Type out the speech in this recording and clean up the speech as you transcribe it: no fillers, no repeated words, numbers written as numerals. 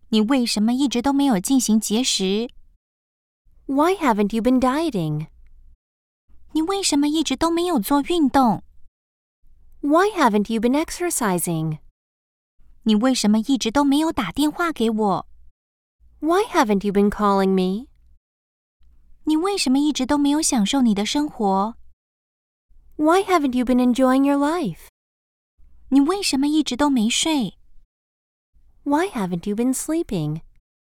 你为什么一直都没有进行节食？ Why haven't you been dieting? 你为什么一直都没有做运动？ Why haven't you been exercising? 你为什么一直都没有打电话给我？ Why haven't you been calling me? 你为什么一直都没有享受你的生活？ Why haven't you been enjoying your life? 你为什么一直都没睡？ Why haven't you been sleeping?